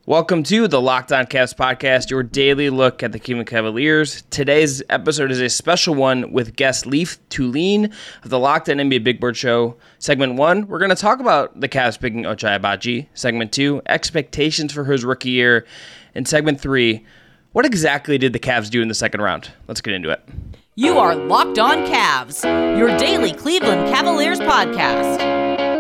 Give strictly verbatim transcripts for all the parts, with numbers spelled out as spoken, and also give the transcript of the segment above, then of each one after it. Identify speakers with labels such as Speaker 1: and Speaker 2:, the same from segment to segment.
Speaker 1: Welcome to the Locked On Cavs podcast, your daily look at the Cleveland Cavaliers. Today's episode is a special one with guest Leif Thulin of the Locked On N B A Big Board Show. Segment one, we're going to talk about the Cavs picking Ochai Agbaji. Segment two, expectations for his rookie year. And segment three, what exactly did the Cavs do in the second round? Let's get into it.
Speaker 2: You are Locked On Cavs, your daily Cleveland Cavaliers podcast.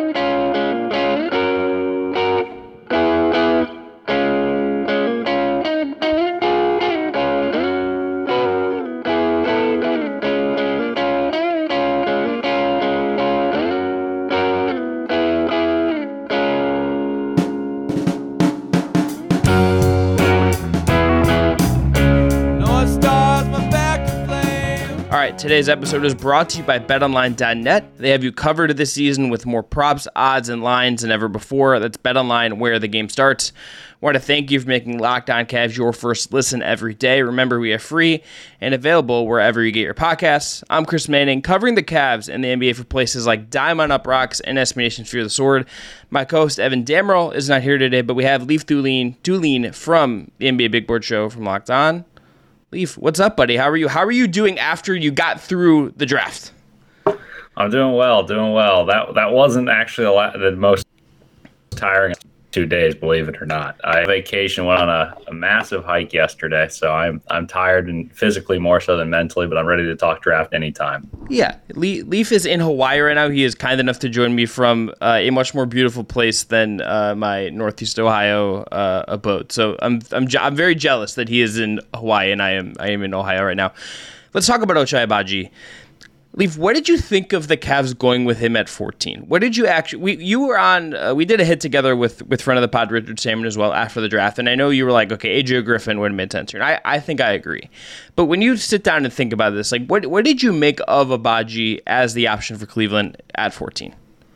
Speaker 1: Today's episode is brought to you by bet online dot net. They have you covered this season with more props, odds, and lines than ever before. That's BetOnline, where the game starts. I want to thank you for making Locked On Cavs your first listen every day. Remember, we are free and available wherever you get your podcasts. I'm Chris Manning, covering the Cavs and the N B A for places like Diamond Up Rocks and S B Nation's Fear the Sword. My co-host Evan Damrell is not here today, but we have Leif Thulin, Thulin from the N B A Big Board Show from Locked On. Leif, what's up, buddy? How are you? How are you doing after you got through the draft?
Speaker 3: I'm doing well, doing well. That that wasn't actually a lot, the most tiring two days, believe it or not. I vacation went on a, a massive hike yesterday, so I'm I'm tired and physically more so than mentally, but I'm ready to talk draft anytime.
Speaker 1: Yeah, Le- Leif is in Hawaii right now. He is kind enough to join me from uh, a much more beautiful place than uh, my Northeast Ohio uh, abode. So I'm I'm je- I'm very jealous that he is in Hawaii and I am I am in Ohio right now. Let's talk about Ochai Agbaji. Leif, what did you think of the Cavs going with him at fourteen? What did you actually? We you were on. Uh, we did a hit together with with friend of the pod Richard Salmon as well after the draft, and I know you were like, okay, A J Griffin would have made sense here. And I I think I agree. But when you sit down and think about this, like, what what did you make of Agbaji as the option for Cleveland at fourteen?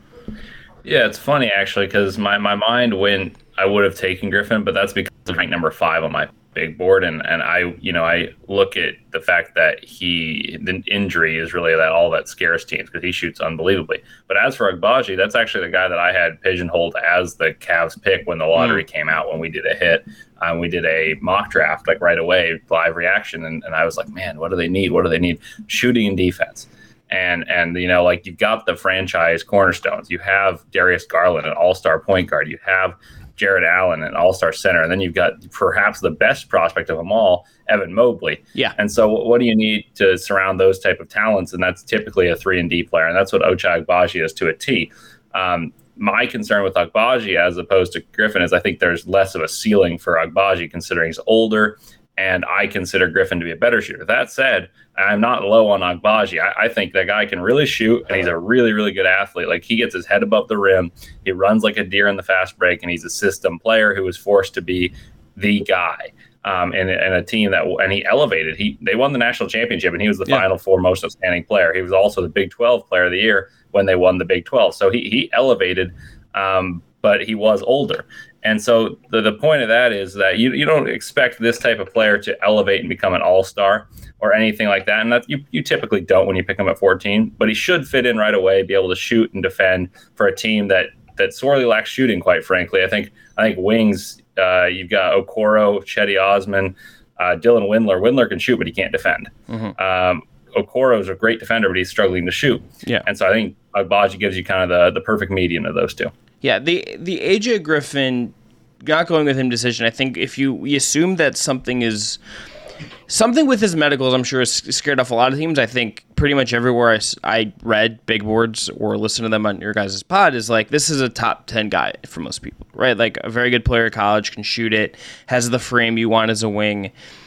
Speaker 3: Yeah, it's funny actually because my my mind went. I would have taken Griffin, but that's because I'm ranked number five on my big board, and and I you know I look at the fact that he the injury is really that all that scares teams because he shoots unbelievably. But as for Agbaji, that's actually the guy that I had pigeonholed as the Cavs pick when the lottery mm. came out, when we did a hit. Um, we did a mock draft like right away, live reaction, and, and I was like, man, what do they need? What do they need? Shooting and defense. And, and you know, like, you've got the franchise cornerstones. You have Darius Garland, an all-star point guard. You have Jared Allen, an all-star center. And then you've got perhaps the best prospect of them all, Evan Mobley.
Speaker 1: Yeah.
Speaker 3: And so what do you need to surround those type of talents? And that's typically a three and D player. And that's what Ochai Agbaji is to a T. Um, my concern with Agbaji as opposed to Griffin is I think there's less of a ceiling for Agbaji considering he's older, and I consider Griffin to be a better shooter. That said, I'm not low on Agbaji. I, I think that guy can really shoot, and he's a really, really good athlete. Like, he gets his head above the rim. He runs like a deer in the fast break, and he's a system player who was forced to be the guy. Um, and, and a team that, and he elevated. He They won the national championship, and he was the yeah. Final Four most outstanding player. He was also the Big twelve player of the year when they won the Big twelve. So he, he elevated, um, but he was older. And so the, the point of that is that you you don't expect this type of player to elevate and become an all-star or anything like that. And that you, you typically don't when you pick him at fourteen. But he should fit in right away, be able to shoot and defend for a team that that sorely lacks shooting, quite frankly. I think I think wings, uh, you've got Okoro, Cedi Osman, uh, Dylan Windler. Windler can shoot, but he can't defend. Mm-hmm. Um, Okoro is a great defender, but he's struggling to shoot.
Speaker 1: Yeah.
Speaker 3: And so I think Agbaji gives you kind of the, the perfect median of those two.
Speaker 1: Yeah, the the A J Griffin, not going with him decision, I think if you we assume that something is, something with his medicals, I'm sure is scared off a lot of teams. I think pretty much everywhere I, I read big boards or listened to them on your guys' pod is like, this is a top ten guy for most people, right? Like, a very good player at college, can shoot it, has the frame you want as a wing.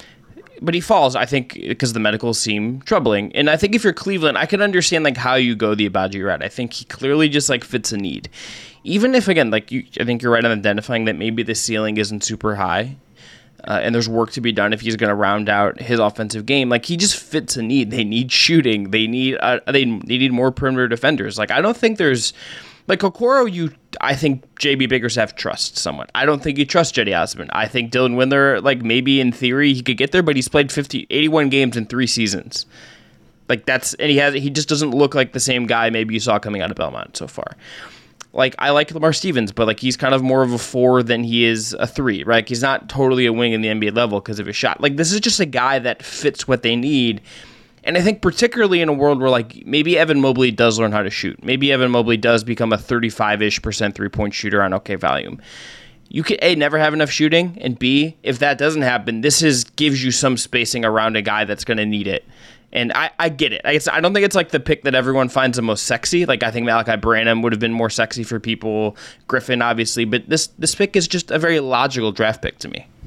Speaker 1: But he falls, I think, because the medicals seem troubling. And I think if you're Cleveland, I can understand like how you go the Agbaji route. I think he clearly just like fits a need. Even if, again, like you, I think you're right on identifying that maybe the ceiling isn't super high, uh, and there's work to be done if he's going to round out his offensive game. Like, he just fits a need. They need shooting. They need uh, they, they need more perimeter defenders. Like, I don't think there's like Okoro. You, I think J B Bickerstaff trusts someone. I don't think you trust Cedi Osman. I think Dylan Windler, like, maybe in theory he could get there, but he's played fifty, eighty-one games in three seasons. Like, that's and he has he just doesn't look like the same guy maybe you saw coming out of Belmont so far. like I like Lamar Stevens, but like he's kind of more of a four than he is a three, right? Like, he's not totally a wing in the N B A level because of his shot. Like, this is just a guy that fits what they need. And I think particularly in a world where like maybe Evan Mobley does learn how to shoot. Maybe Evan Mobley does become a thirty-five-ish percent three-point shooter on okay volume. You could A, never have enough shooting, and B, if that doesn't happen, this is gives you some spacing around a guy that's going to need it. And I, I get it. I, guess, I don't think it's like the pick that everyone finds the most sexy. Like, I think Malachi Branham would have been more sexy for people. Griffin, obviously. But this this pick is just a very logical draft pick to me.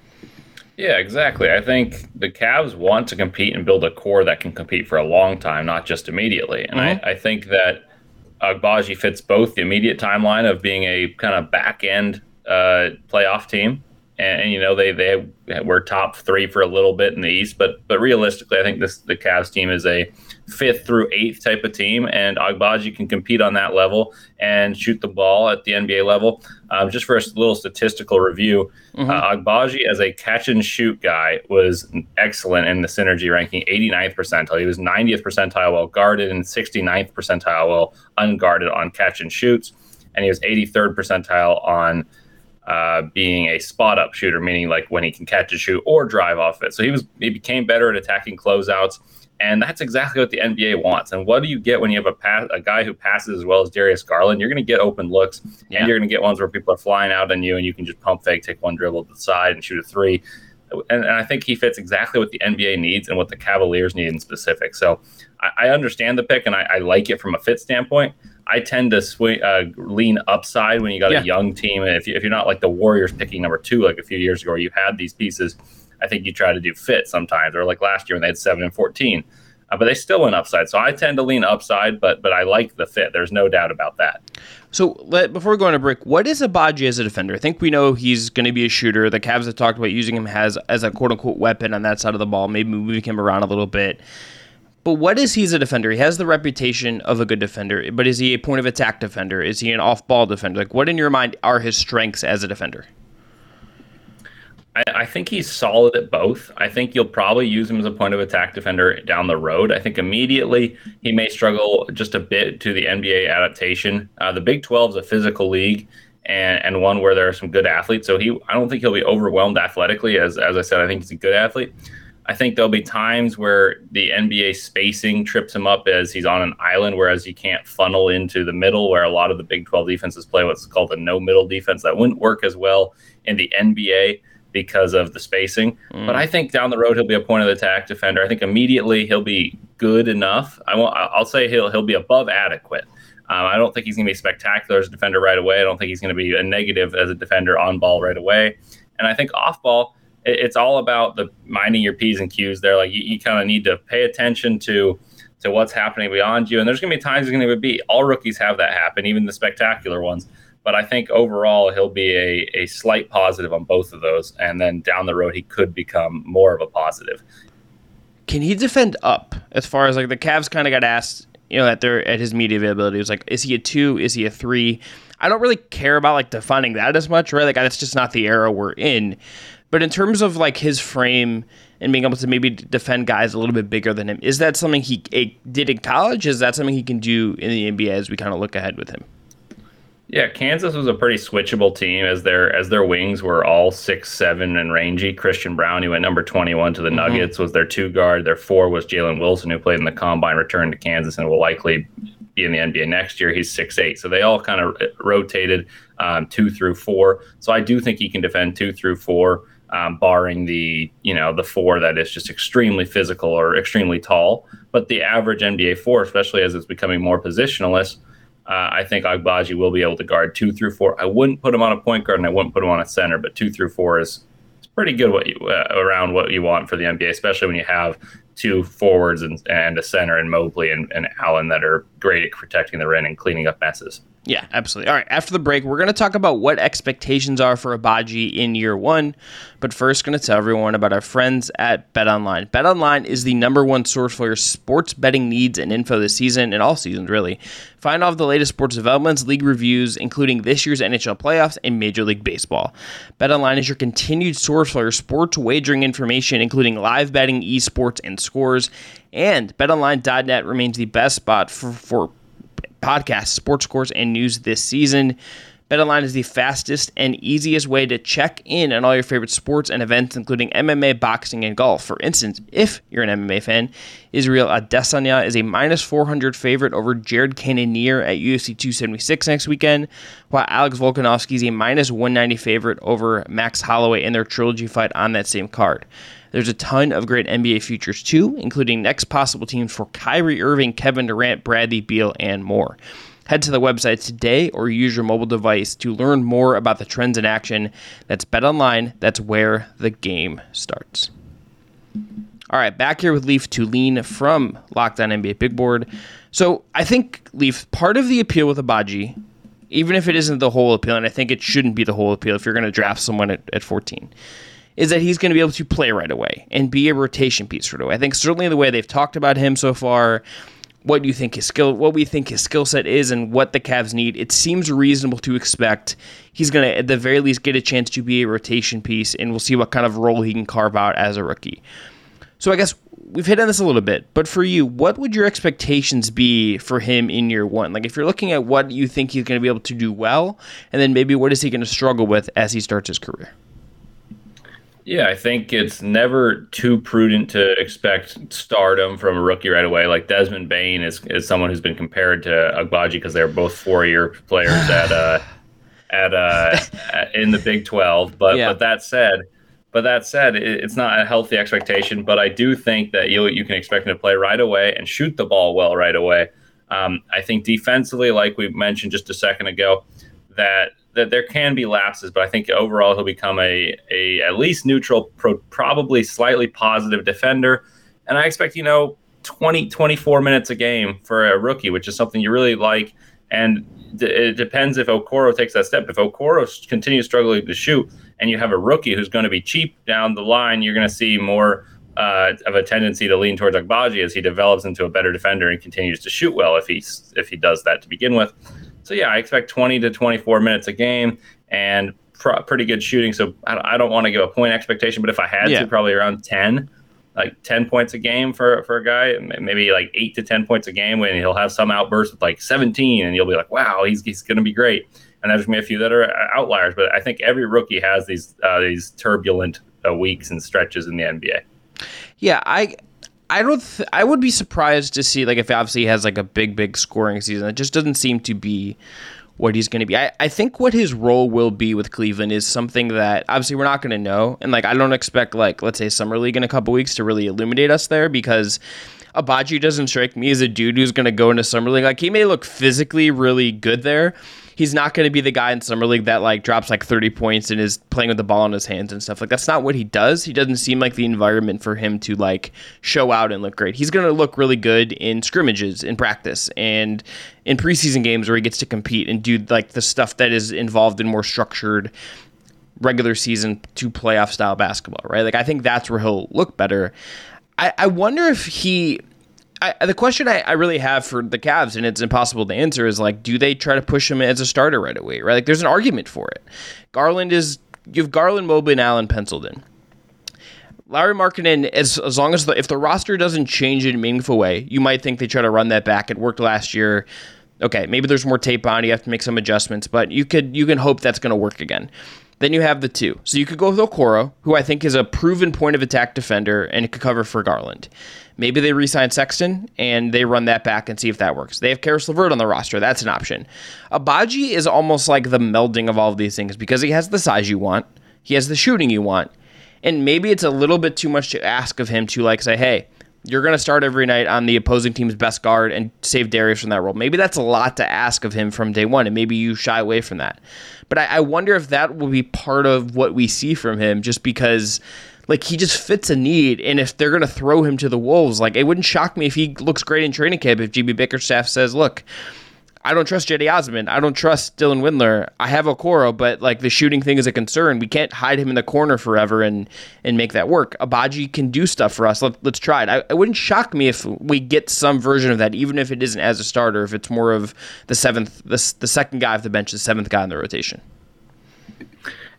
Speaker 3: Yeah, exactly. I think the Cavs want to compete and build a core that can compete for a long time, not just immediately. And mm-hmm. I, I think that Agbaji fits both the immediate timeline of being a kind of back-end uh, playoff team. And, and, you know, they, they were top three for a little bit in the East. But but realistically, I think this the Cavs team is a fifth through eighth type of team. And Agbaji can compete on that level and shoot the ball at the N B A level. Um, just for a little statistical review, mm-hmm. uh, Agbaji as a catch-and-shoot guy was excellent in the synergy ranking, eighty-ninth percentile. He was ninetieth percentile while guarded and sixty-ninth percentile while unguarded on catch-and-shoots. And he was eighty-third percentile on Uh, being a spot-up shooter, meaning like when he can catch and shoot or drive off it. So he was he became better at attacking closeouts, and that's exactly what the N B A wants. And what do you get when you have a pass, a guy who passes as well as Darius Garland? You're going to get open looks, yeah. and you're going to get ones where people are flying out on you, and you can just pump fake, take one dribble to the side, and shoot a three. And, and I think he fits exactly what the N B A needs and what the Cavaliers need in specific. So I, I understand the pick, and I, I like it from a fit standpoint. I tend to swing, uh, lean upside when you got yeah. a young team. And if, you, if you're not like the Warriors picking number two like a few years ago where you had these pieces, I think you try to do fit sometimes. Or like last year when they had seven and fourteen. Uh, but they still went upside. So I tend to lean upside, but but I like the fit. There's no doubt about that.
Speaker 1: So let, before we go on a break, what is Agbaji as a defender? I think we know he's going to be a shooter. The Cavs have talked about using him as, as a quote-unquote weapon on that side of the ball, maybe moving him around a little bit. But what is he as a defender? He has the reputation of a good defender, but is he a point of attack defender? Is he an off-ball defender? Like, what in your mind are his strengths as a defender?
Speaker 3: I, I think he's solid at both. I think you'll probably use him as a point of attack defender down the road. I think immediately he may struggle just a bit to the N B A adaptation. Uh, the Big twelve is a physical league and, and one where there are some good athletes. So he, I don't think he'll be overwhelmed athletically. As as I said, I think he's a good athlete. I think there'll be times where the N B A spacing trips him up as he's on an island, whereas he can't funnel into the middle where a lot of the Big twelve defenses play what's called a no-middle defense. That wouldn't work as well in the N B A because of the spacing. Mm. But I think down the road he'll be a point of attack defender. I think immediately he'll be good enough. I won't, I'll say he'll he'll be above adequate. Um, I don't think he's going to be spectacular as a defender right away. I don't think he's going to be a negative as a defender on ball right away. And I think off ball, it's all about the minding your P's and Q's there. Like you, you kind of need to pay attention to to what's happening beyond you. And there's going to be times there's going to be all rookies have that happen, even the spectacular ones. But I think overall he'll be a, a slight positive on both of those. And then down the road, he could become more of a positive.
Speaker 1: Can he defend up as far as like the Cavs kind of got asked, you know, at their at his media availability? It was like, is he a two? Is he a three? I don't really care about like defining that as much, right? Like that's just not the era we're in. But in terms of like his frame and being able to maybe defend guys a little bit bigger than him, is that something he did in college? Is that something he can do in the N B A as we kind of look ahead with him?
Speaker 3: Yeah, Kansas was a pretty switchable team as their as their wings were all six seven and rangy. Christian Braun, who went number twenty-one to the mm-hmm. Nuggets, was their two guard. Their four was Jalen Wilson, who played in the Combine, returned to Kansas, and will likely be in the N B A next year. He's six eight. So they all kind of rotated um, two through four. So I do think he can defend two through four. Um, barring the, you know, the four that is just extremely physical or extremely tall. But the average N B A four, especially as it's becoming more positionalist, uh, I think Agbaji will be able to guard two through four. I wouldn't put him on a point guard and I wouldn't put him on a center, but two through four is, is pretty good what you, uh, around what you want for the N B A, especially when you have two forwards and, and a center in Mobley and, and Allen that are great at protecting the rim and cleaning up messes.
Speaker 1: Yeah, absolutely. All right, after the break, we're going to talk about what expectations are for Agbaji in year one. But first, going to tell everyone about our friends at BetOnline. BetOnline is the number one source for your sports betting needs and info this season, and all seasons, really. Find all of the latest sports developments, league reviews, including this year's N H L playoffs and Major League Baseball. BetOnline is your continued source for your sports wagering information, including live betting, esports, and scores. And bet online dot net remains the best spot for, for podcasts, sports scores, and news this season. BetOnline is the fastest and easiest way to check in on all your favorite sports and events, including M M A, boxing, and golf. For instance, if you're an M M A fan, Israel Adesanya is a minus four hundred favorite over Jared Cannonier at U F C two seventy-six next weekend, while Alex Volkanovski is a minus one ninety favorite over Max Holloway in their trilogy fight on that same card. There's a ton of great N B A futures too, including next possible teams for Kyrie Irving, Kevin Durant, Bradley Beal, and more. Head to the website today or use your mobile device to learn more about the trends in action. That's BetOnline. That's where the game starts. All right, back here with Leaf Tulin from Locked On N B A Big Board. So I think, Leaf, part of the appeal with Agbaji, even if it isn't the whole appeal, and I think it shouldn't be the whole appeal if you're going to draft someone at, at fourteen, is that he's going to be able to play right away and be a rotation piece right away. I think certainly the way they've talked about him so far, what you think his skill, what we think his skill set is, and what the Cavs need, it seems reasonable to expect he's going to, at the very least, get a chance to be a rotation piece, and we'll see what kind of role he can carve out as a rookie. So I guess we've hit on this a little bit, but for you, what would your expectations be for him in year one? Like, if you're looking at what you think he's going to be able to do well, and then maybe what is he going to struggle with as he starts his career?
Speaker 3: Yeah, I think it's never too prudent to expect stardom from a rookie right away. Like Desmond Bane is, is someone who's been compared to Agbaji because they're both four-year players at uh, at uh, in the Big twelve. But yeah. but that said, but that said, it, it's not a healthy expectation. But I do think that you you can expect him to play right away and shoot the ball well right away. Um, I think defensively, like we mentioned just a second ago, that. that there can be lapses, but I think overall he'll become a, a at least neutral, pro, probably slightly positive defender. And I expect, you know, twenty, twenty-four minutes a game for a rookie, which is something you really like. And d- it depends if Okoro takes that step. If Okoro continues struggling to shoot and you have a rookie who's going to be cheap down the line, you're going to see more uh, of a tendency to lean towards Agbaji as he develops into a better defender and continues to shoot well if he, if he does that to begin with. So, yeah, I expect twenty to twenty-four minutes a game and pr- pretty good shooting. So I, I don't want to give a point expectation, but if I had yeah. to, probably around ten, like ten points a game for, for a guy, maybe like eight to ten points a game when he'll have some outburst with like seventeen and you'll be like, wow, he's he's going to be great. And there's going to be a few that are outliers, but I think every rookie has these uh, these turbulent uh, weeks and stretches in the N B A.
Speaker 1: Yeah, I... I don't. Th- I would be surprised to see, like, if obviously he has like a big, big scoring season. It just doesn't seem to be what he's going to be. I, I think what his role will be with Cleveland is something that obviously we're not going to know, and like I don't expect, like, let's say Summer League in a couple weeks to really illuminate us there, because Agbaji doesn't strike me as a dude who's going to go into Summer League. Like, he may look physically really good there. He's not going to be the guy in Summer League that like drops like thirty points and is playing with the ball in his hands and stuff. Like, that's not what he does. He doesn't seem like the environment for him to like show out and look great. He's going to look really good in scrimmages, in practice, and in preseason games where he gets to compete and do like the stuff that is involved in more structured regular season to playoff style basketball, right? Like, I think that's where he'll look better. I, I wonder if he... I, the question I, I really have for the Cavs, and it's impossible to answer, is like, do they try to push him as a starter right away? Right? Like, there's an argument for it. Garland is you have Garland, Mobley, and Allen penciled in. Lauri Markkanen, as as long as the, if the roster doesn't change in a meaningful way, you might think they try to run that back. It worked last year. Okay, maybe there's more tape on. You have to make some adjustments, but you could you can hope that's going to work again. Then you have the two. So you could go with Okoro, who I think is a proven point of attack defender and it could cover for Garland. Maybe they re-sign Sexton and they run that back and see if that works. They have Karis LeVert on the roster. That's an option. Agbaji is almost like the melding of all of these things because he has the size you want. He has the shooting you want. And maybe it's a little bit too much to ask of him to like say, hey, you're going to start every night on the opposing team's best guard and save Darius from that role. Maybe that's a lot to ask of him from day one, and maybe you shy away from that. But I, I wonder if that will be part of what we see from him, just because like he just fits a need, and if they're going to throw him to the wolves, like it wouldn't shock me if he looks great in training camp if J B Bickerstaff says, look, I don't trust Cedi Osman. I don't trust Dylan Windler. I have Okoro, but like the shooting thing is a concern. We can't hide him in the corner forever and and make that work. Agbaji can do stuff for us. Let, let's try it. I, it wouldn't shock me if we get some version of that, even if it isn't as a starter, if it's more of the seventh, the, the second guy off the bench, the seventh guy in the rotation.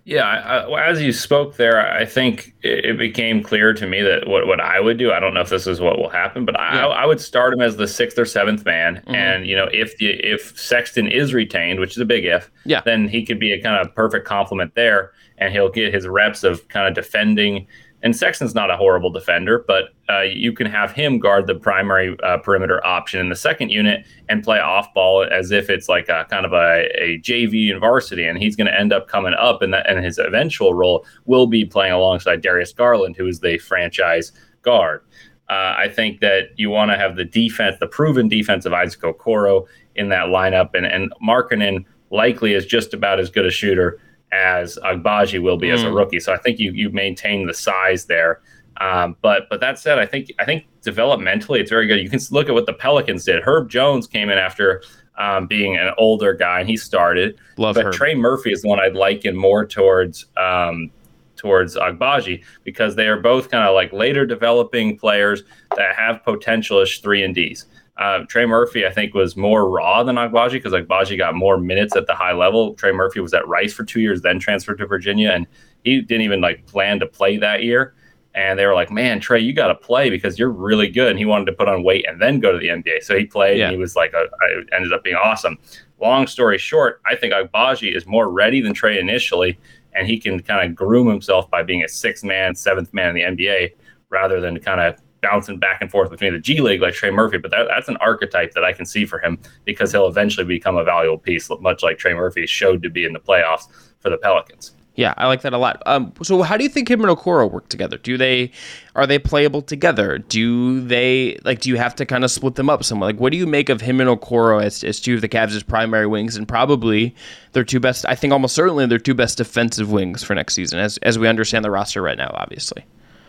Speaker 3: Yeah, I, I, as you spoke there, I think it, it became clear to me that what, what I would do, I don't know if this is what will happen, but I,
Speaker 1: Yeah.
Speaker 3: I would start him as the sixth or seventh man.
Speaker 1: Mhm.
Speaker 3: And, you know, if the, if Sexton is retained, which is a big if,
Speaker 1: Yeah.
Speaker 3: then he could be a kind of perfect complement there, and he'll get his reps of kind of defending. And Sexton's not a horrible defender, but uh, you can have him guard the primary uh, perimeter option in the second unit and play off ball as if it's like a kind of a, a J V and varsity, and he's going to end up coming up, and that and his eventual role will be playing alongside Darius Garland, who is the franchise guard. Uh, I think that you want to have the defense, the proven defense of Isaac Okoro in that lineup, and and Markkanen likely is just about as good a shooter as Agbaji will be mm. as a rookie. So I think you you maintain the size there. Um, but but that said, I think I think developmentally it's very good. You can look at what the Pelicans did. Herb Jones came in after um, being an older guy, and he started.
Speaker 1: Love
Speaker 3: but
Speaker 1: Herb.
Speaker 3: Trey Murphy is the one I'd liken more towards um, towards Agbaji, because they are both kind of like later developing players that have potential as three and Ds. Uh, Trey Murphy, I think, was more raw than Agbaji, because Agbaji got more minutes at the high level. Trey Murphy was at Rice for two years, then transferred to Virginia, and he didn't even like plan to play that year. And they were like, man, Trey, you got to play because you're really good. And he wanted to put on weight and then go to the N B A. So he played, yeah. and he was like, a, it ended up being awesome. Long story short, I think Agbaji is more ready than Trey initially, and he can kind of groom himself by being a sixth man, seventh man in the N B A rather than kind of bouncing back and forth between the G League like Trey Murphy. But that, that's an archetype that I can see for him, because he'll eventually become a valuable piece, much like Trey Murphy showed to be in the playoffs for the Pelicans.
Speaker 1: Yeah, I like that a lot. Um, so how do you think him and Okoro work together? Do they, are they playable together? Do they, like, do you have to kind of split them up somewhere? Like, what do you make of him and Okoro as, as two of the Cavs' primary wings, and probably their two best, I think almost certainly their two best defensive wings for next season, as as we understand the roster right now, obviously?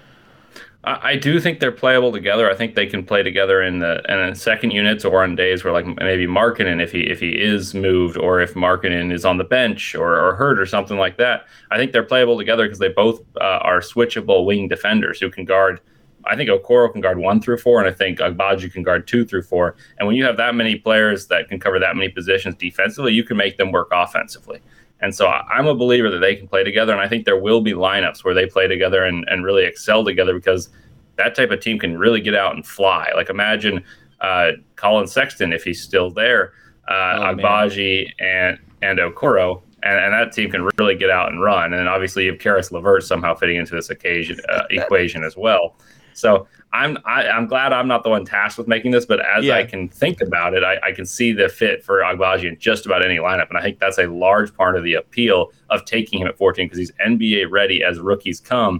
Speaker 3: I do think they're playable together. I think they can play together in the in the second units, or on days where like maybe Markkanen, if he if he is moved, or if Markkanen is on the bench or, or hurt or something like that. I think they're playable together because they both uh, are switchable wing defenders who can guard. I think Okoro can guard one through four, and I think Agbaji can guard two through four. And when you have that many players that can cover that many positions defensively, you can make them work offensively. And so I'm a believer that they can play together, and I think there will be lineups where they play together and, and really excel together, because that type of team can really get out and fly. Like imagine uh, Colin Sexton, if he's still there, uh, oh, Agbaji and, and Okoro, and, and that team can really get out and run. And obviously you have Karis LeVert somehow fitting into this occasion uh, equation as well. So I'm I, I'm glad I'm not the one tasked with making this, but as yeah. I can think about it, I, I can see the fit for Agbaji in just about any lineup, and I think that's a large part of the appeal of taking him at fourteen, because he's N B A ready as rookies come,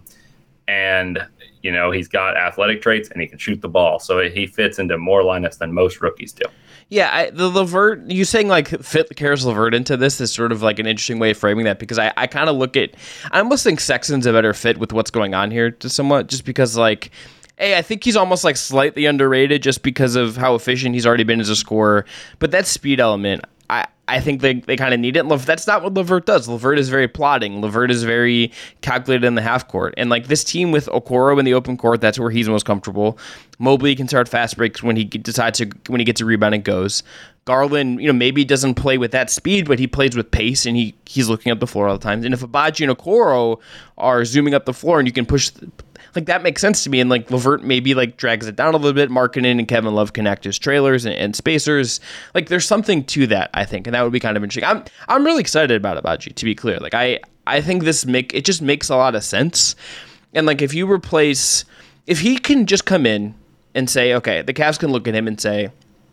Speaker 3: and you know he's got athletic traits and he can shoot the ball, so he fits into more lineups than most rookies do.
Speaker 1: Yeah, I, the LeVert, you saying like fit Karis LeVert into this is sort of like an interesting way of framing that, because I, I kind of look at, I almost think Sexton's a better fit with what's going on here to somewhat, just because like, hey, I think he's almost like slightly underrated just because of how efficient he's already been as a scorer, but that speed element, I, I think they, they kind of need it. That's not what LeVert does. LeVert is very plotting. LeVert is very calculated in the half court. And like this team with Okoro in the open court, that's where he's most comfortable. Mobley can start fast breaks when he decides to, when he gets a rebound and goes. Garland, you know, maybe doesn't play with that speed, but he plays with pace, and he he's looking up the floor all the time. And if Agbaji and Okoro are zooming up the floor and you can push, like that makes sense to me. And like LeVert maybe like drags it down a little bit. Markkanen and Kevin Love connect as trailers and, and spacers. Like there's something to that, I think, and that would be kind of interesting. I'm I'm really excited about Agbaji, to be clear. Like I I think this make it just makes a lot of sense. And like if you replace, if he can just come in and say, okay, the Cavs can look at him and say,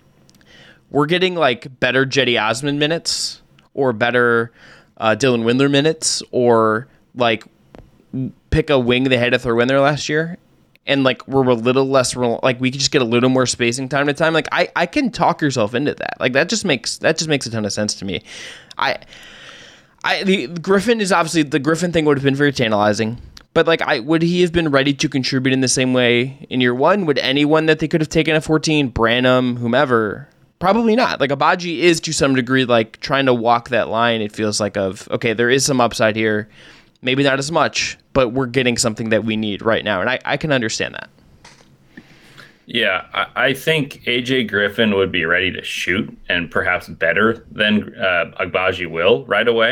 Speaker 1: we're getting like better Cedi Osman minutes, or better uh, Dylan Windler minutes, or like pick a wing they had to throw in there last year, and like we're a little less, like we could just get a little more spacing time to time. Like I, I can talk yourself into that. Like that just makes that just makes a ton of sense to me. I, I the Griffin is obviously the Griffin thing would have been very tantalizing. But like, I would he have been ready to contribute in the same way in year one? Would anyone that they could have taken at fourteen, Branham, whomever? Probably not. Like Agbaji is to some degree like trying to walk that line. It feels like of okay, there is some upside here, maybe not as much, but we're getting something that we need right now, and I, I can understand that.
Speaker 3: Yeah, I, I think A J Griffin would be ready to shoot, and perhaps better than uh, Agbaji will right away.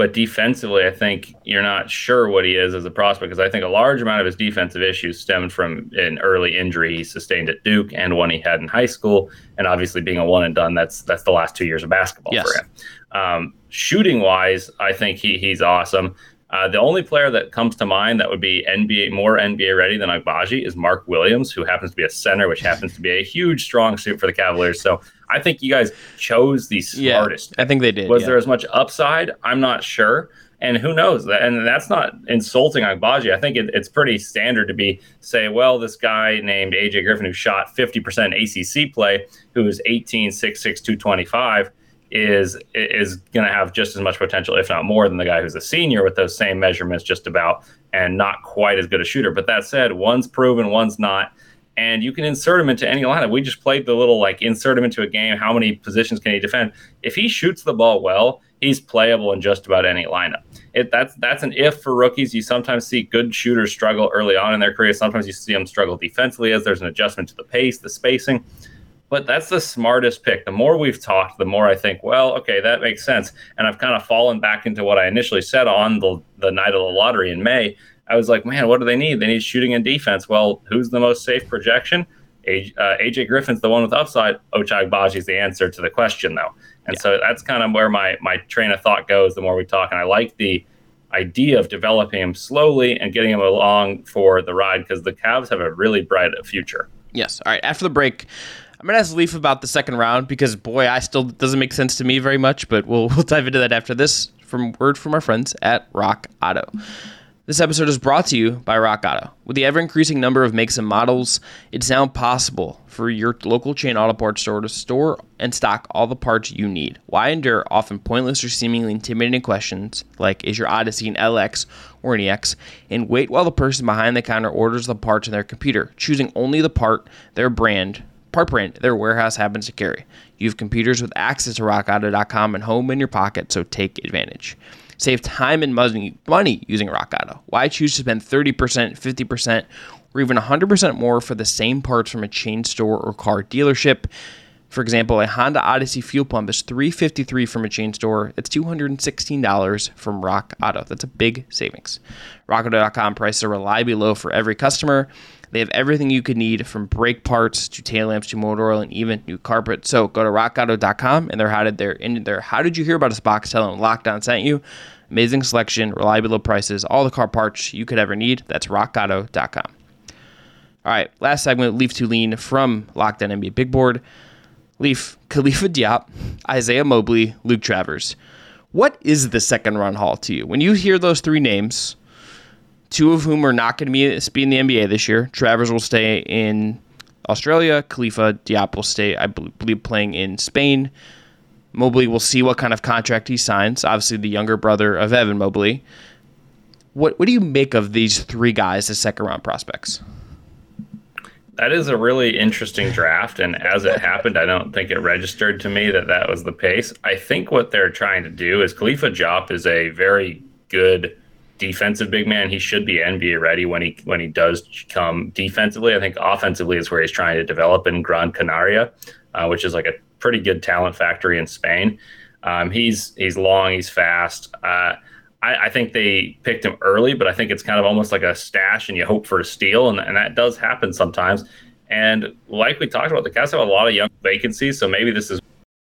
Speaker 3: but defensively, I think you're not sure what he is as a prospect, because I think a large amount of his defensive issues stemmed from an early injury he sustained at Duke and one he had in high school, and obviously being a one and done, that's that's the last two years of basketball
Speaker 1: yes.
Speaker 3: for him. Um, shooting wise, I think he he's awesome. Uh, the only player that comes to mind that would be N B A more N B A ready than Agbaji is Mark Williams, who happens to be a center, which happens to be a huge strong suit for the Cavaliers. So I think you guys chose the smartest.
Speaker 1: Yeah, I think they did.
Speaker 3: Was
Speaker 1: yeah.
Speaker 3: there as much upside? I'm not sure. And who knows? And that's not insulting Agbaji. I think it, it's pretty standard to be say, well, this guy named A J Griffin, who shot fifty percent A C C play, who is eighteen, six six, two twenty-five, is is going to have just as much potential, if not more, than the guy who's a senior with those same measurements just about, and not quite as good a shooter. But that said, one's proven, one's not. And you can insert him into any lineup. We just played the little, like, insert him into a game. How many positions can he defend? If he shoots the ball well, he's playable in just about any lineup. It, that's that's an if for rookies. You sometimes see good shooters struggle early on in their career. Sometimes you see them struggle defensively as there's an adjustment to the pace, the spacing. But that's the smartest pick. The more we've talked, the more I think, well, okay, that makes sense. And I've kind of fallen back into what I initially said on the, the night of the lottery in May. I was like, man, what do they need? They need shooting and defense. Well, who's the most safe projection? A, uh, A J Griffin's the one with upside. Ochai Agbaji is the answer to the question, though. And yeah. so that's kind of where my, my train of thought goes the more we talk. And I like the idea of developing him slowly and getting him along for the ride, because the Cavs have a really bright future.
Speaker 1: Yes. All right. After the break, I'm going to ask Leaf about the second round, because, boy, I still doesn't make sense to me very much, but we'll we'll dive into that after this from word from our friends at Rock Auto. This episode is brought to you by Rock Auto. With the ever-increasing number of makes and models, it's now possible for your local chain auto parts store to store and stock all the parts you need. Why endure often pointless or seemingly intimidating questions like, is your Odyssey an L X or an E X, and wait while the person behind the counter orders the parts in their computer, choosing only the part their brand part brand their warehouse happens to carry. You have computers with access to rock auto dot com and home in your pocket, so take advantage. Save time and money, money using Rock Auto. Why choose to spend thirty percent, fifty percent, or even one hundred percent more for the same parts from a chain store or car dealership? For example, a Honda Odyssey fuel pump is three hundred fifty-three dollars from a chain store. It's two hundred sixteen dollars from Rock Auto. That's a big savings. rock auto dot com prices are reliably low for every customer. They have everything you could need, from brake parts to tail lamps to motor oil and even new carpet. So go to rock auto dot com and they're how did they're in their how did you hear about us box? Tell them Locked On sent you. Amazing selection, reliably low prices, all the car parts you could ever need. That's rock auto dot com. All right, last segment, Leaf Tulane from Locked On N B A Big Board. Leaf, Khalifa Diop, Isaiah Mobley, Luke Travers. What is the second round haul to you? When you hear those three names, two of whom are not going to be in the N B A this year. Travers will stay in Australia. Khalifa Diop will stay, I believe, playing in Spain. Mobley, will see what kind of contract he signs. Obviously, the younger brother of Evan Mobley. What what do you make of these three guys as second-round prospects?
Speaker 3: That is a really interesting draft, and as it happened, I don't think it registered to me that that was the pace. I think what they're trying to do is Khalifa Diop is a very good defensive big man. He should be N B A ready when he when he does come defensively. I think offensively is where he's trying to develop in Gran Canaria, uh, which is like a pretty good talent factory in Spain. Um, he's he's long, he's fast. Uh, I, I think they picked him early, but I think it's kind of almost like a stash and you hope for a steal, and, and that does happen sometimes. And like we talked about, the Cavs have a lot of young vacancies, so maybe this is.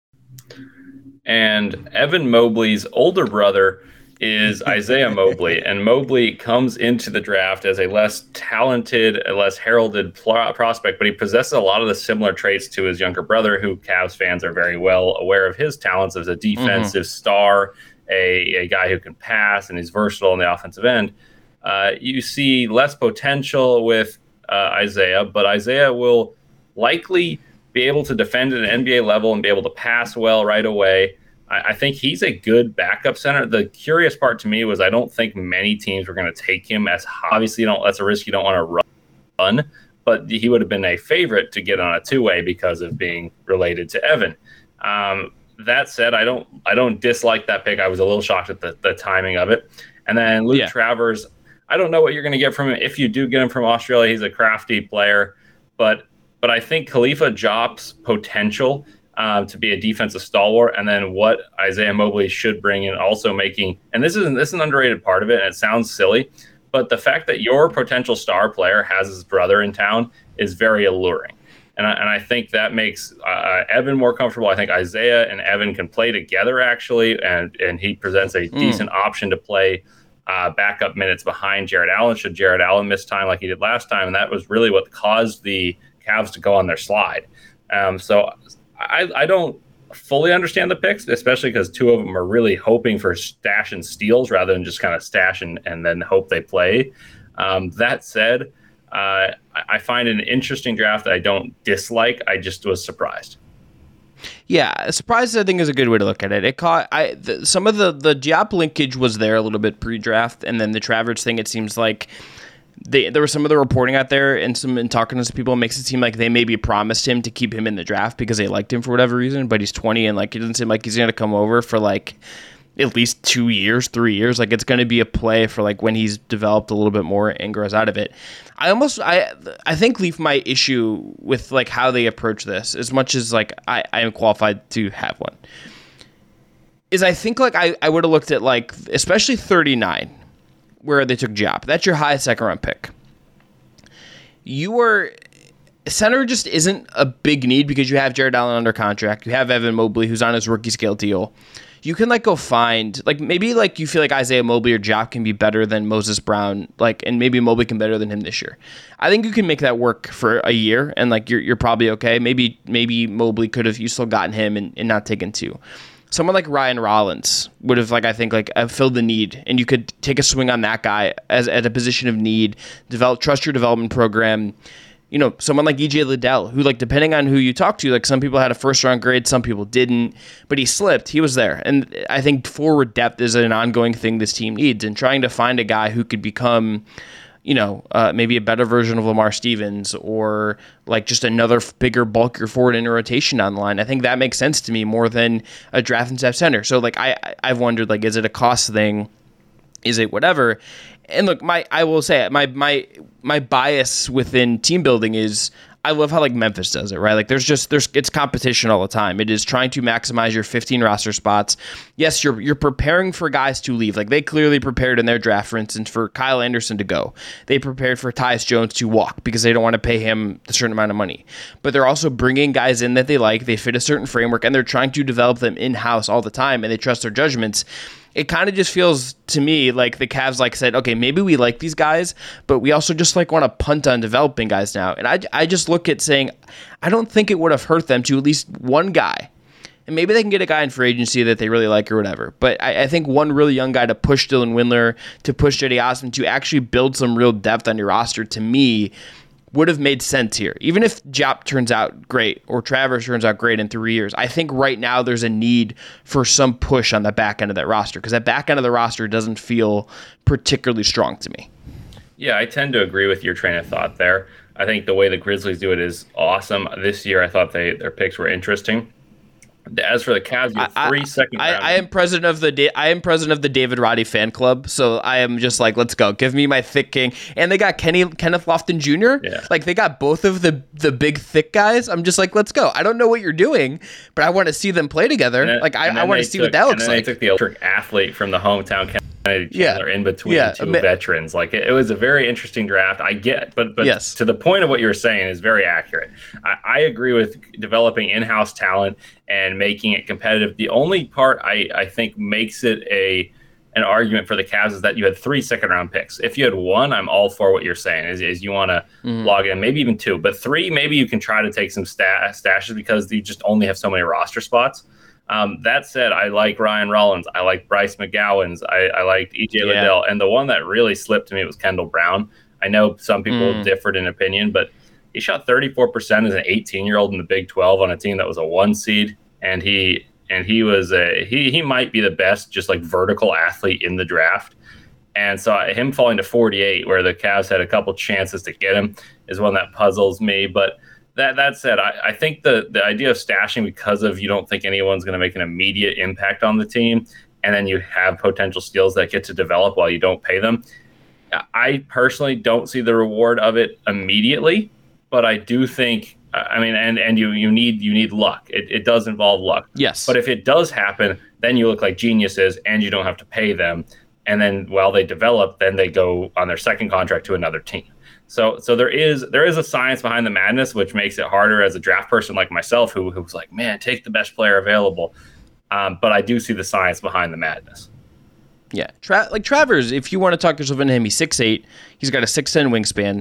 Speaker 3: And Evan Mobley's older brother is Isaiah Mobley, and Mobley comes into the draft as a less talented, a less heralded pl- prospect, but he possesses a lot of the similar traits to his younger brother, who Cavs fans are very well aware of his talents as a defensive mm-hmm. star, a, a guy who can pass, and he's versatile in the offensive end. Uh, you see less potential with uh, Isaiah, but Isaiah will likely be able to defend at an N B A level and be able to pass well right away. I think he's a good backup center. The curious part to me was I don't think many teams were going to take him as high. Obviously, you don't, that's a risk you don't want to run, but he would have been a favorite to get on a two-way because of being related to Evan. Um, that said, I don't I don't dislike that pick. I was a little shocked at the, the timing of it. And then Luke yeah. Travers, I don't know what you're going to get from him. If you do get him from Australia, he's a crafty player. But, but I think Khalifa Diop's potential um, to be a defensive stalwart, and then what Isaiah Mobley should bring in, also making, and this is this is an underrated part of it, and it sounds silly, but the fact that your potential star player has his brother in town is very alluring. And I, and I think that makes uh, Evan more comfortable. I think Isaiah and Evan can play together, actually, and, and he presents a mm. decent option to play uh, backup minutes behind Jarrett Allen, should Jarrett Allen miss time like he did last time. And that was really what caused the Cavs to go on their slide. Um, so I, I don't fully understand the picks, especially because two of them are really hoping for stash and steals rather than just kind of stash and, and then hope they play. Um, that said, Uh, I find it an interesting draft that I don't dislike. I just was surprised.
Speaker 1: Yeah, surprised I think is a good way to look at it. It caught I the, some of the the Diop linkage was there a little bit pre-draft, and then the Travers thing. It seems like they, there was some of the reporting out there, and some and talking to some people, it makes it seem like they maybe promised him to keep him in the draft because they liked him for whatever reason. But he's twenty, and like it doesn't seem like he's going to come over for like at least two years, three years. Like it's going to be a play for like when he's developed a little bit more and grows out of it. I almost, I, I think Leaf, my issue with like how they approach this, as much as like I, I am qualified to have one, is I think like I, I would have looked at like, especially thirty-nine, where they took Diop. That's your highest second round pick. You were, center just isn't a big need because you have Jarrett Allen under contract. You have Evan Mobley, who's on his rookie scale deal. You can like go find like maybe like you feel like Isaiah Mobley or Diop can be better than Moses Brown, like, and maybe Mobley can be better than him this year. I think you can make that work for a year, and like you're you're probably okay. Maybe maybe Mobley could have you still gotten him and, and not taken two. Someone like Ryan Rollins would have like I think like uh, filled the need, and you could take a swing on that guy as at a position of need. Develop trust your development program. You know, someone like E J Liddell, who, like, depending on who you talk to, like, some people had a first-round grade, some people didn't, but he slipped. He was there. And I think forward depth is an ongoing thing this team needs, and trying to find a guy who could become, you know, uh, maybe a better version of Lamar Stevens or, like, just another bigger, bulkier forward in a rotation on the line. I think that makes sense to me more than a draft and staff center. So, like, I, I've wondered, like, is it a cost thing? Is it whatever? And look, my I will say it, my my my bias within team building is I love how like Memphis does it, right? Like there's just there's it's competition all the time. It is trying to maximize your fifteen roster spots. Yes, you're you're preparing for guys to leave. Like they clearly prepared in their draft, for instance, for Kyle Anderson to go. They prepared for Tyus Jones to walk because they don't want to pay him a certain amount of money. But they're also bringing guys in that they like. They fit a certain framework, and they're trying to develop them in-house all the time, and they trust their judgments. It kind of just feels to me like the Cavs like said, okay, maybe we like these guys, but we also just like want to punt on developing guys now. And I, I just look at saying, I don't think it would have hurt them to at least one guy. And maybe they can get a guy in free agency that they really like or whatever. But I, I think one really young guy to push Dylan Windler, to push Cedi Osman, to actually build some real depth on your roster, to me, would have made sense here. Even if Diop turns out great or Travers turns out great in three years, I think right now there's a need for some push on the back end of that roster because that back end of the roster doesn't feel particularly strong to me.
Speaker 3: Yeah, I tend to agree with your train of thought there. I think the way the Grizzlies do it is awesome. This year, I thought they their picks were interesting. As for the Cavs, you have three I, second
Speaker 1: I, I am president of the I am president of the David Roddy fan club, so I am just like, let's go. Give me my thick king. And they got Kenny Kenneth Lofton Junior
Speaker 3: Yeah.
Speaker 1: Like they got both of the the big thick guys. I'm just like, let's go. I don't know what you're doing, but I want to see them play together. Then, like I, I want to see
Speaker 3: took,
Speaker 1: what that looks
Speaker 3: and then
Speaker 1: like.
Speaker 3: They took the electric athlete from the hometown Kennedy Chandler
Speaker 1: yeah.
Speaker 3: in between
Speaker 1: yeah.
Speaker 3: two veterans. Like it, it was a very interesting draft. I get, but but
Speaker 1: yes.
Speaker 3: to the point of what you were saying is very accurate. I, I agree with developing in-house talent and making it competitive. The only part I, I think makes it a an argument for the Cavs is that you had three second round picks. If you had one, I'm all for what you're saying is, is you want to mm. log in, maybe even two, but three, maybe you can try to take some sta- stashes because you just only have so many roster spots. Um, that said, I like Ryan Rollins. I like Bryce McGowan's. I, I liked E J yeah. Liddell. And the one that really slipped to me was Kendall Brown. I know some people mm. differed in opinion, but he shot thirty-four percent as an eighteen-year-old in the Big twelve on a team that was a one seed. And he and he was a he he might be the best just like vertical athlete in the draft. And so him falling to forty-eight, where the Cavs had a couple chances to get him, is one that puzzles me. But that that said, I, I think the the idea of stashing because of you don't think anyone's going to make an immediate impact on the team, and then you have potential steals that get to develop while you don't pay them. I personally don't see the reward of it immediately, but I do think I mean, and, and you you need you need luck. It, it does involve luck.
Speaker 1: Yes.
Speaker 3: But if it does happen, then you look like geniuses, and you don't have to pay them. And then while they develop, then they go on their second contract to another team. So so there is there is a science behind the madness, which makes it harder as a draft person like myself, who who's like, man, take the best player available. Um, but I do see the science behind the madness.
Speaker 1: Yeah, Tra- like Travers, if you want to talk yourself into him, he's six eight. He's got a six ten wingspan.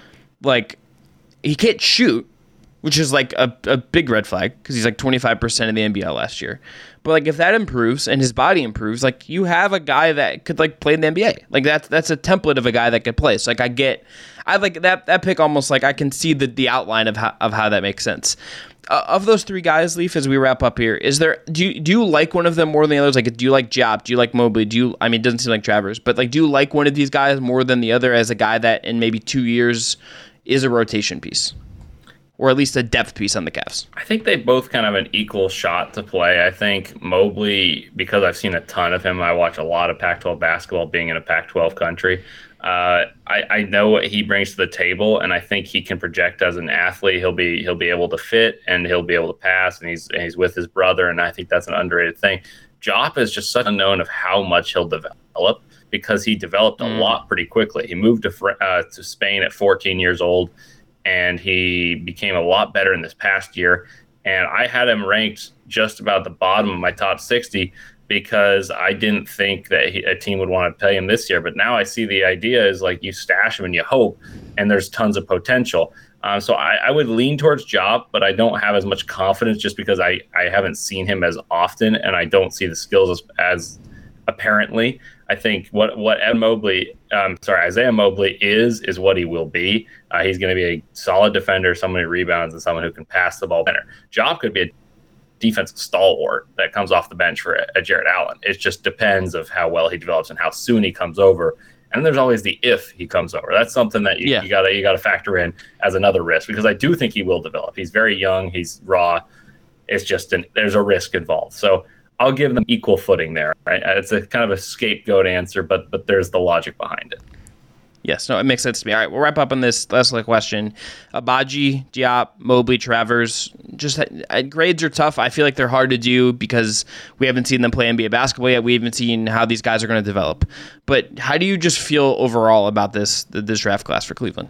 Speaker 1: Like, he can't shoot, which is like a, a big red flag because he's like twenty-five percent of the N B L last year. But like if that improves and his body improves, like you have a guy that could like play in the N B A. Like that's that's a template of a guy that could play. So like I get, I like that that pick almost like I can see the the outline of how of how that makes sense. Uh, of those three guys, Leaf, as we wrap up here, is there do you do you like one of them more than the others? Like do you like Diop? Do you like Mobley? Do you I mean it doesn't seem like Travers, but like do you like one of these guys more than the other as a guy that in maybe two years is a rotation piece? Or at least a depth piece on the Cavs?
Speaker 3: I think they both kind of have an equal shot to play. I think Mobley, because I've seen a ton of him, I watch a lot of Pac twelve basketball being in a Pac twelve country. Uh, I, I know what he brings to the table, and I think he can project as an athlete. He'll be he'll be able to fit, and he'll be able to pass, and he's and he's with his brother, and I think that's an underrated thing. Diop is just such unknown of how much he'll develop because he developed a mm. lot pretty quickly. He moved to uh, to Spain at fourteen years old. And he became a lot better in this past year. And I had him ranked just about the bottom of my top sixty because I didn't think that he, a team would want to pay him this year. But now I see the idea is like you stash him and you hope, and there's tons of potential. Um, so I, I would lean towards Diop, but I don't have as much confidence just because I, I haven't seen him as often, and I don't see the skills as, as apparently. I think what what Ed Mobley, um, sorry, Isaiah Mobley is is what he will be. Uh, he's going to be a solid defender, someone who rebounds, and someone who can pass the ball better. Diop could be a defensive stalwart that comes off the bench for a, a Jarrett Allen. It just depends of how well he develops and how soon he comes over. And there's always the if he comes over. That's something that you,
Speaker 1: yeah.
Speaker 3: you gotta you gotta factor in as another risk because I do think he will develop. He's very young. He's raw. It's just an, there's a risk involved. So I'll give them equal footing there. Right? It's a kind of a scapegoat answer, but but there's the logic behind it.
Speaker 1: Yes, no, it makes sense to me. All right, we'll wrap up on this last question. Agbaji, Diop, Mobley, Travers. Just uh, grades are tough. I feel like they're hard to do because we haven't seen them play N B A basketball yet. We haven't seen how these guys are going to develop. But how do you just feel overall about this this draft class for Cleveland?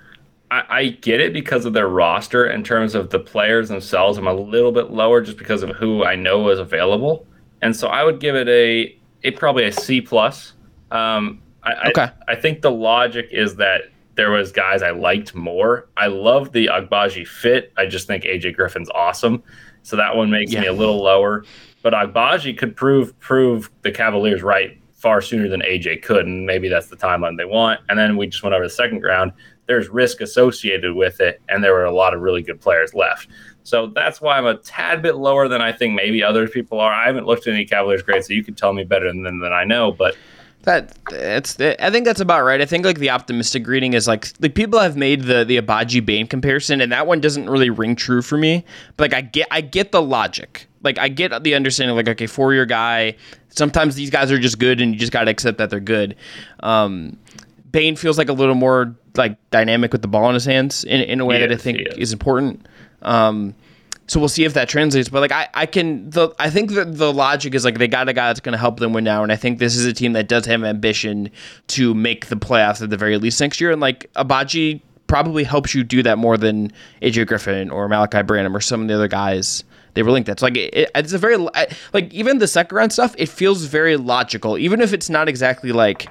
Speaker 3: I, I get it because of their roster. In terms of the players themselves, I'm a little bit lower just because of who I know is available. And so I would give it a, a probably a C plus. Um, I,
Speaker 1: okay.
Speaker 3: I, I think the logic is that there was guys I liked more. I love the Agbaji fit. I just think A J Griffin's awesome. So that one makes yeah. me a little lower. But Agbaji could prove prove the Cavaliers right far sooner than A J could, and maybe that's the timeline they want. And then we just went over the second round. There's risk associated with it, and there were a lot of really good players left. So that's why I'm a tad bit lower than I think maybe other people are. I haven't looked at any Cavaliers grades, so you can tell me better than, than I know, but
Speaker 1: That it's I think that's about right. I think like the optimistic reading is like like people have made the the Agbaji Bane comparison, and that one doesn't really ring true for me. But like I get I get the logic. Like I get the understanding. Like okay, four year guy. Sometimes these guys are just good, and you just got to accept that they're good. Um, Bane feels like a little more like dynamic with the ball in his hands in in a way
Speaker 3: he
Speaker 1: that
Speaker 3: is,
Speaker 1: I think
Speaker 3: is.
Speaker 1: is important. Um, So we'll see if that translates. But like I, I can the I think that the logic is like they got a guy that's going to help them win now, and I think this is a team that does have ambition to make the playoffs at the very least next year. And like Agbaji probably helps you do that more than A J Griffin or Malachi Branham or some of the other guys they were linked at. So like it, it's a very like even the second round stuff, it feels very logical, even if it's not exactly like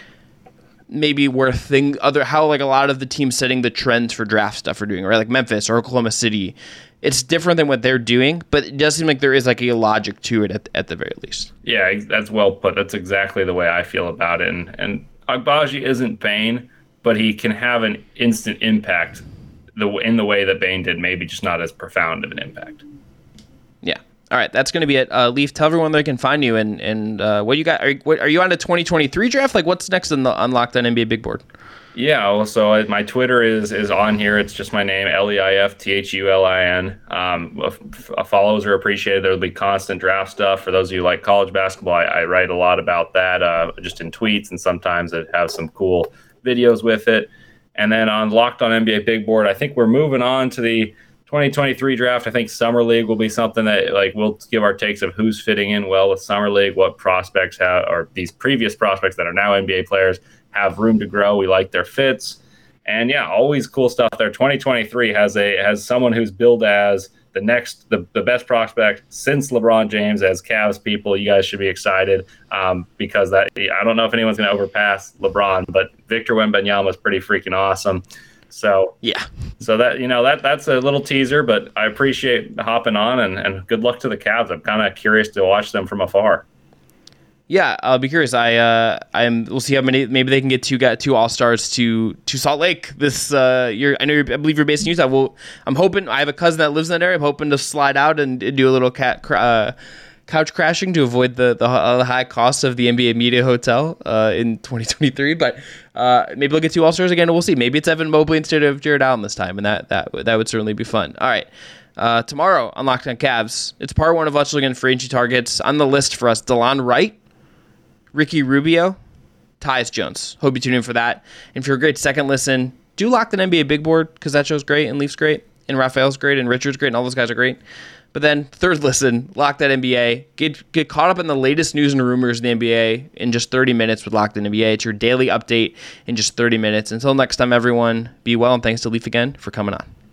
Speaker 1: maybe where thing other how like a lot of the teams setting the trends for draft stuff are doing, right? Like Memphis or Oklahoma City. It's different than what they're doing, but it does seem like there is like a logic to it at, at the very least.
Speaker 3: Yeah, that's well put. That's exactly the way I feel about it. And, and Agbaji isn't Bane, but he can have an instant impact the in the way that Bane did, maybe just not as profound of an impact.
Speaker 1: Yeah. All right, that's going to be it. Uh, Leaf, tell everyone where they can find you and and uh, what you got. Are, what, are you on a twenty twenty-three draft? Like, what's next in the Unlocked on N B A Big Board?
Speaker 3: Yeah, well, so my Twitter is is on here. It's just my name, L E I F T H U L I N. Um, follows are appreciated. There will be constant draft stuff. For those of you who like college basketball, I, I write a lot about that uh, just in tweets, and sometimes I have some cool videos with it. And then on Locked on N B A Big Board, I think we're moving on to the twenty twenty-three draft, I think Summer League will be something that like we'll give our takes of who's fitting in well with Summer League, what prospects have, or these previous prospects that are now N B A players have room to grow. We like their fits. And yeah, always cool stuff there. twenty twenty-three has a has someone who's billed as the next, the, the best prospect since LeBron James. As Cavs people, you guys should be excited um, because that I don't know if anyone's going to overpass LeBron, but Victor Wembanyama is pretty freaking awesome. So
Speaker 1: yeah,
Speaker 3: so that you know that that's a little teaser, but I appreciate hopping on and, and good luck to the Cavs. I'm kind of curious to watch them from afar.
Speaker 1: Yeah, I'll be curious. I uh, I'm. We'll see how many. Maybe they can get two got two All Stars to to Salt Lake this uh, year. I know. You're, I believe you're based in Utah. Well, I'm hoping. I have a cousin that lives in that area. I'm hoping to slide out and do a little cat uh, couch crashing to avoid the the high cost of the N B A Media Hotel uh, in twenty twenty-three. But uh, maybe they'll get two All Stars again. And we'll see. Maybe it's Evan Mobley instead of Jared Allen this time, and that that that would certainly be fun. All right. Uh, tomorrow on Locked On Cavs, it's part one of us looking at free agency targets. On the list for us, DeLon Wright, Ricky Rubio, Tyus Jones. Hope you tune in for that. And for a great second listen, do Locked On N B A Big Board because that show's great and Leaf's great and Raphael's great and Richard's great and all those guys are great. But then third listen, Locked On N B A. Get get caught up in the latest news and rumors in the N B A in just thirty minutes with Locked On N B A. It's your daily update in just thirty minutes. Until next time, everyone, be well and thanks to Leaf again for coming on.